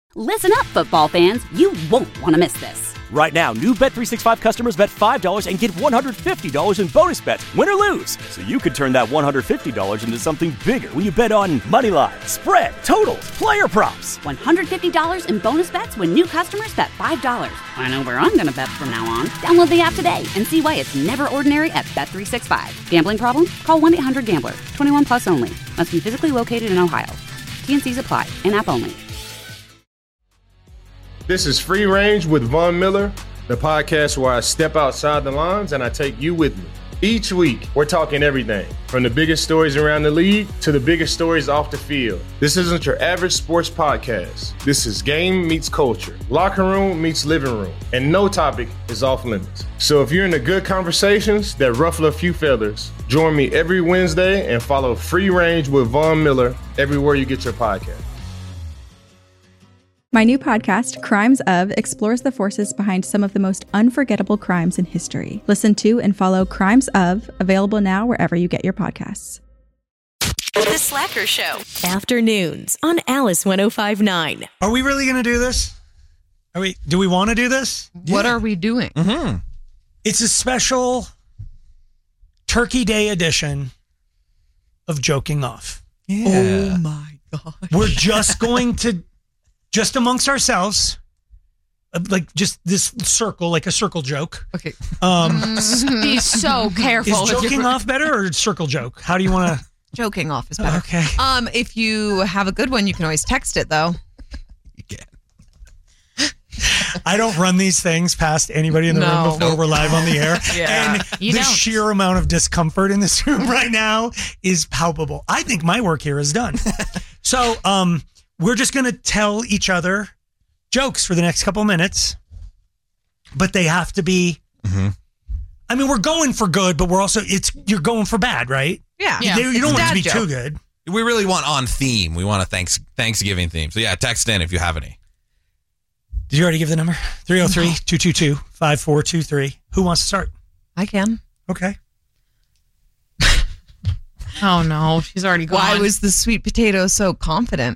Listen up, football fans. You won't want to miss this. Right now, new Bet365 customers bet $5 and get $150 in bonus bets, win or lose. So you could turn that $150 into something bigger when you bet on money line, spread, totals, player props. $150 in bonus bets when new customers bet $5. I know where I'm going to bet from now on. Download the app today and see why it's never ordinary at Bet365. Gambling problem? Call 1-800-GAMBLER. 21 plus only. Must be physically located in Ohio. T&Cs apply. In-app only. This is Free Range with Von Miller, the podcast where I step outside the lines and I take you with me. Each week, we're talking everything from the biggest stories around the league to the biggest stories off the field. This isn't your average sports podcast. This is game meets culture, locker room meets living room, and no topic is off limits. So if you're into good conversations that ruffle a few feathers, join me every Wednesday and follow Free Range with Von Miller everywhere you get your podcast. My new podcast, Crimes Of, explores the forces behind some of the most unforgettable crimes in history. Listen to and follow Crimes Of, available now wherever you get your podcasts. The Slacker Show. Afternoons on Alice 105.9. Are we really going to do this? Do we want to do this? What are we doing? Mm-hmm. It's a special Turkey Day edition of Joking Off. Yeah. Oh my gosh. We're just going to... Just amongst ourselves, like just this circle, like a circle joke. Okay. Be so careful. Is joking off better or circle joke? How do you want to? Joking off is better. Okay. If you have a good one, you can always text it though. You can. I don't run these things past anybody in the room before we're live on the air. Yeah. And the sheer amount of discomfort in this room right now is palpable. I think my work here is done. So, we're just going to tell each other jokes for the next couple minutes, but they have to be, I mean, we're going for good, but we're also, you're going for bad, right? Yeah. You don't want it to be too good. We really want on theme. We want a Thanksgiving theme. So yeah, text in if you have any. Did you already give the number? 303-222-5423. Who wants to start? I can. Okay. Oh no, she's already gone. Why was the sweet potato so confident?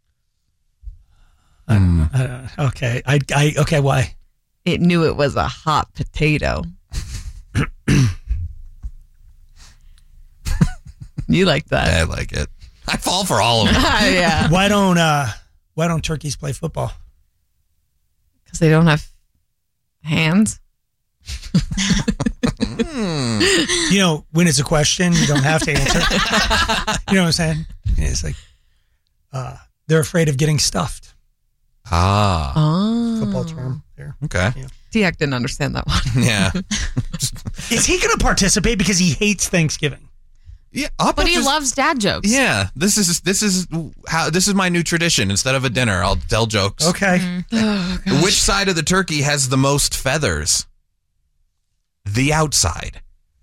Okay. Okay, why? It knew it was a hot potato. You like that? I like it. I fall for all of them. Yeah. Why don't turkeys play football? Because they don't have hands. You know, when it's a question, you don't have to answer. You know what I'm saying? It's like they're afraid of getting stuffed. Football term there. Okay. Yeah. Tiak didn't understand that one. Yeah. Is he going to participate because he hates Thanksgiving? Yeah, but he loves dad jokes. Yeah, this is my new tradition. Instead of a dinner, I'll tell jokes. Okay. Oh, Which side of the turkey has the most feathers? The outside.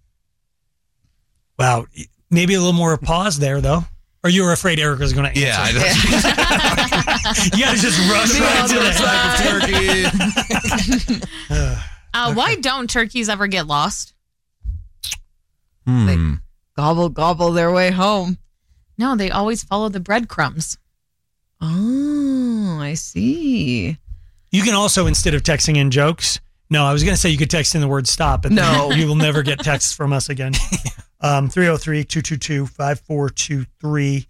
Wow. Maybe a little more pause there, though. Or you were afraid Eric was going to answer? Yeah. You got to just rush right to turkey. Why don't turkeys ever get lost? They gobble their way home. No, they always follow the breadcrumbs. Oh, I see. You can also, instead of texting in jokes, no, I was going to say you could text in the word stop, but no, you will never get texts from us again. 303-222-5423.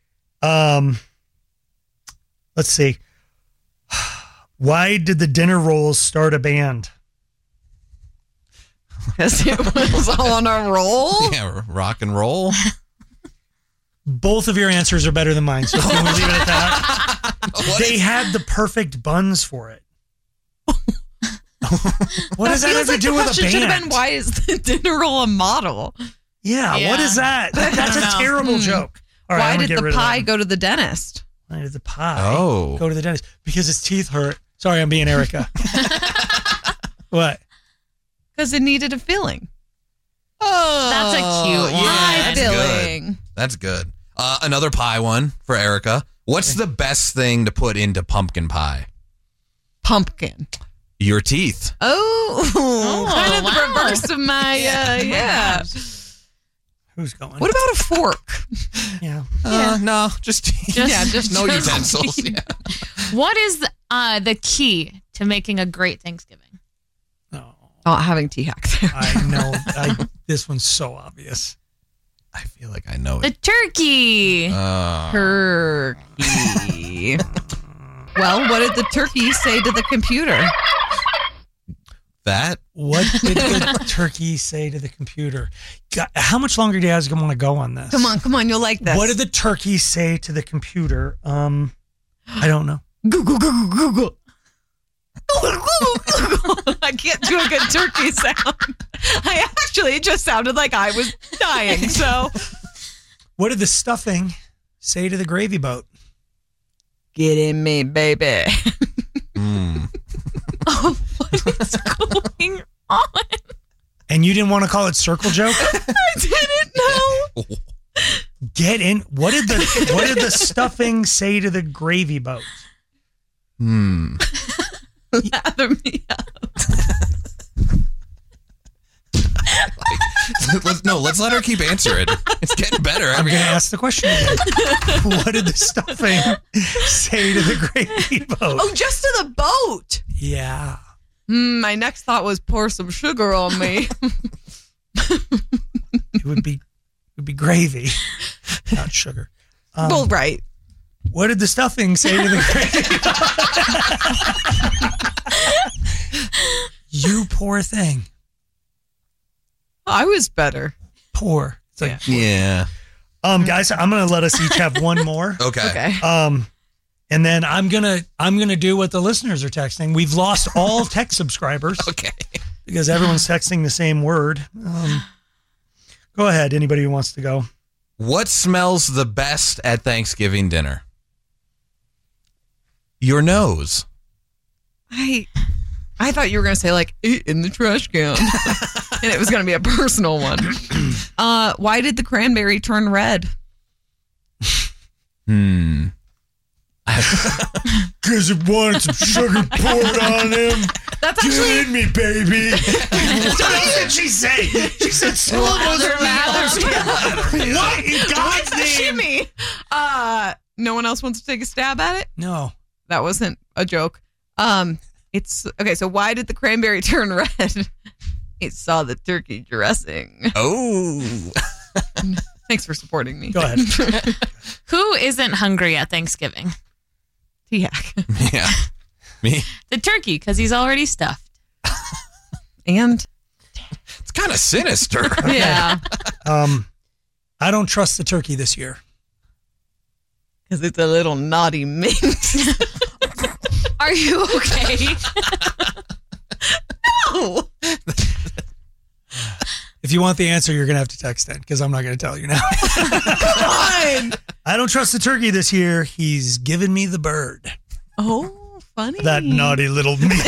Let's see. Why did the dinner rolls start a band? Because it was on a roll? Yeah, rock and roll. Both of your answers are better than mine, so can we leave it at that? They had the perfect buns for it. What does that have to do with a band? Should have been, why is the dinner roll a model? Yeah, what is that? That's a terrible joke. All right, why did the pie go to the dentist? Why did the pie go to the dentist? Because his teeth hurt. Sorry, I'm being Erica. What? Because it needed a filling. Oh, that's a cute one. Pie filling. That's good. Another pie one for Erica. What's the best thing to put into pumpkin pie? Pumpkin. Your teeth. Oh, kind of the reverse of my, yeah. Who's going? What about a fork? Yeah. No, just no utensils. Yeah. What is the key to making a great Thanksgiving? Oh, having T-Hack there. I know. This one's so obvious. I feel like I know The it. turkey. Turkey. Well, what did the turkey say to the computer? That? What did the turkey say to the computer? God, how much longer do you guys want to go on this? Come on, you'll like this. What did the turkey say to the computer? I don't know. Google. I can't do a good turkey sound. It just sounded like I was dying. So, What did the stuffing say to the gravy boat? get in me, baby. Oh, what is going on? And you didn't want to call it circle joke? I didn't know. Get in. What did the stuffing say to the gravy boat? Lather me up. Let's let her keep answering. It's getting better. I'm going to ask the question again. What did the stuffing say to the gravy boat? Oh, just to the boat. Yeah. My next thought was pour some sugar on me. It would be gravy, not sugar. Well, right. What did the stuffing say to the gravy? You poor thing. I was better. Poor. It's like, Yeah. guys, I'm gonna let us each have one more. Okay. And then I'm gonna do what the listeners are texting. We've lost all text subscribers. Okay. Because everyone's texting the same word. Go ahead, anybody who wants to go. What smells the best at Thanksgiving dinner? Your nose. I thought you were going to say like in the trash can. And it was going to be a personal one. Why did the cranberry turn red? Because it wanted some sugar poured on him. That's Get actually in me, baby. What did she say? She said syllables are matters. What in God's name? shimmy. No one else wants to take a stab at it? No. That wasn't a joke. It's okay. So why did the cranberry turn red? It saw the turkey dressing. Oh. Thanks for supporting me. Go ahead. Who isn't hungry at Thanksgiving? T-Hack. Yeah. Me? The turkey, because he's already stuffed. And It's kind of sinister. yeah, I don't trust the turkey this year. because it's a little naughty minx. Are you okay? No. If you want the answer, you're going to have to text in because I'm not going to tell you now. Come on. I don't trust the turkey this year. He's given me the bird. Oh, funny. That naughty little minx.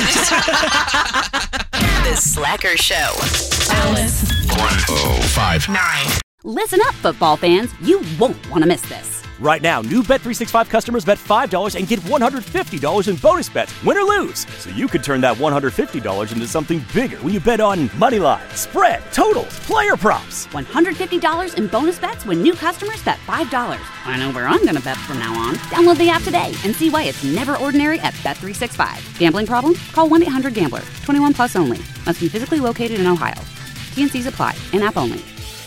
The Slacker Show. Alice. 1059. Listen up, football fans. You won't want to miss this. Right now, new Bet365 customers bet $5 and get $150 in bonus bets, win or lose. So you could turn that $150 into something bigger when you bet on money line, spread, totals, player props. $150 in bonus bets when new customers bet $5. I know where I'm going to bet from now on. Download the app today and see why it's never ordinary at Bet365. Gambling problem? Call 1-800-GAMBLER. 21 plus only. Must be physically located in Ohio. T&Cs apply. In-app only.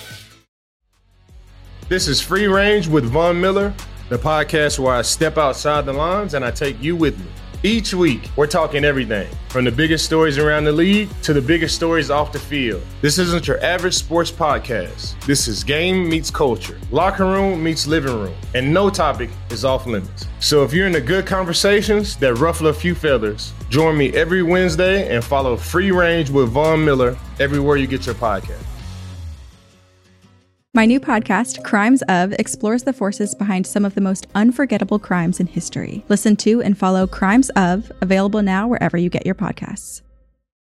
This is Free Range with Von Miller, the podcast where I step outside the lines and I take you with me. Each week, we're talking everything from the biggest stories around the league to the biggest stories off the field. This isn't your average sports podcast. This is game meets culture, locker room meets living room, and no topic is off limits. So if you're into good conversations that ruffle a few feathers, join me every Wednesday and follow Free Range with Von Miller everywhere you get your podcast. My new podcast, Crimes Of, explores the forces behind some of the most unforgettable crimes in history. Listen to and follow Crimes Of, available now wherever you get your podcasts.